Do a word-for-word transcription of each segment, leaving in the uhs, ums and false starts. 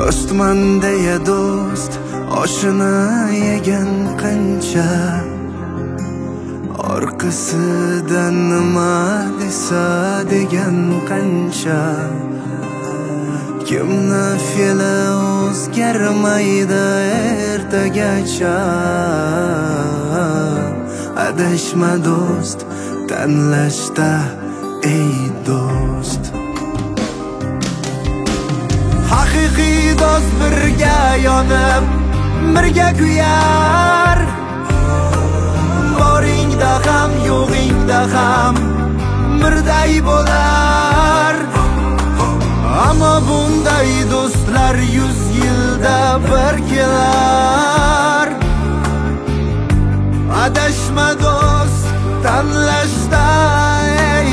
Do'stman deya do'st oshini yegan qancha, orqasidan nima desa degan qancha. Kimni fe'li o'zgarmaydi ertagacha. Adashma do'st, tanlashda ey do'st. Haqiqiy do'st birga yonib, birga kuyar. Boringda ham, yo'g'ingda ham birday bo'lar. Ammo bunday do'stlar yuz yilda bir kelar. Adashma do'st, tanlashda ey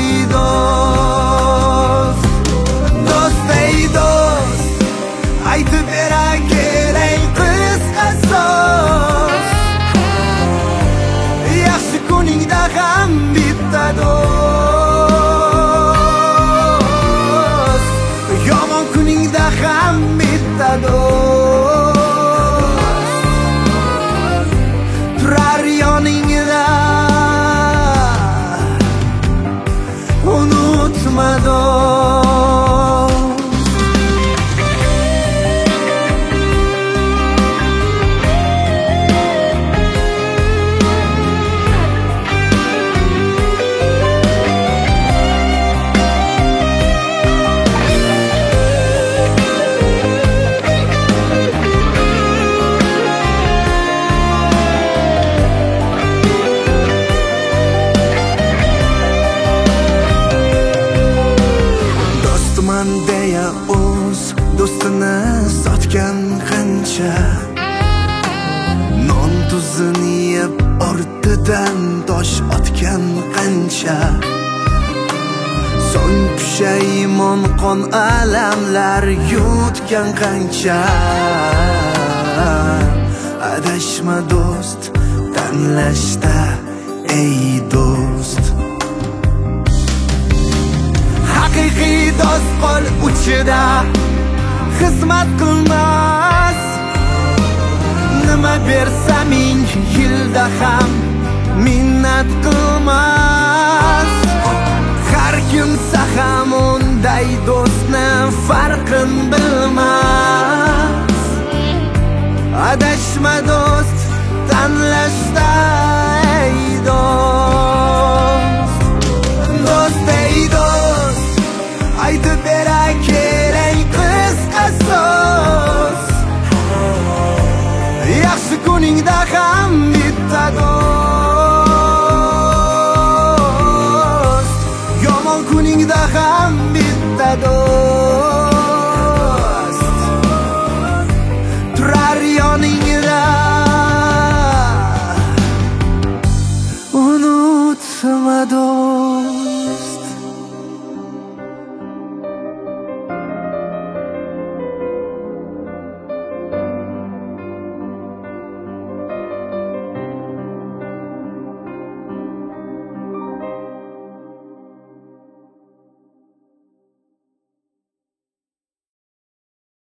do'st. Do'st ey do'st, aytib bera keling qisqa so'z. Yaxshi kuningda ham bitta do'st, yomon kuningda ham bitta do'st. Turar yoningda, unutma do'st. Deya o'z do'stini sotgan qancha, non tuzini yeb ortidan tosh otgan qancha. So'ng pushaymon qon alamlar yutgan qancha. Adashma do'st, tanlashda ey do'st. Haqiqiy do'st qo'l uchida xizmat qilmas. Nima bersa ming yilda ham minnat qilmas. Har kimsa ham unday do'stni farqi